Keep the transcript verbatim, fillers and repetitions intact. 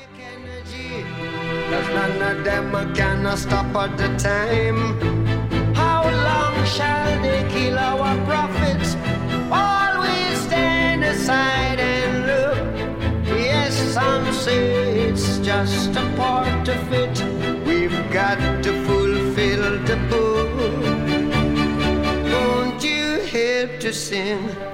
Cause none of them can stop at the time. How long shall they kill our prophets? Always stand aside and look. Yes, some say it's just a part of it. We've got to fulfill the book. Won't you help to sing?